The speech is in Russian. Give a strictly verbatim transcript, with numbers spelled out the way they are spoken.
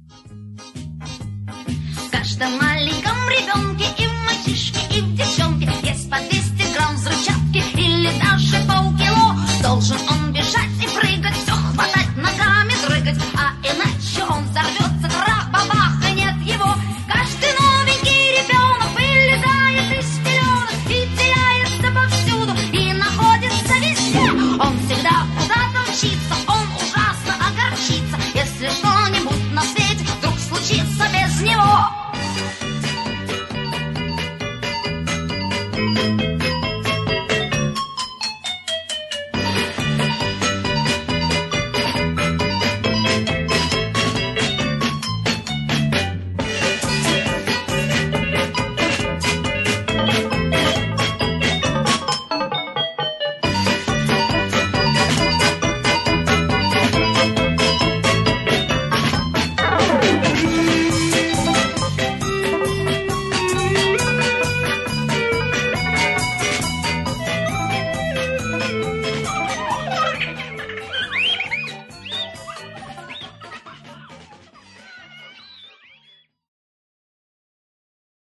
В каждом маленьком ребенке и в мальчишке, и в девчонке есть по двести грамм взрывчатки или даже полкило. Должен он бежать и прыгать, все хватать, ногами дрыгать, а иначе он взорвет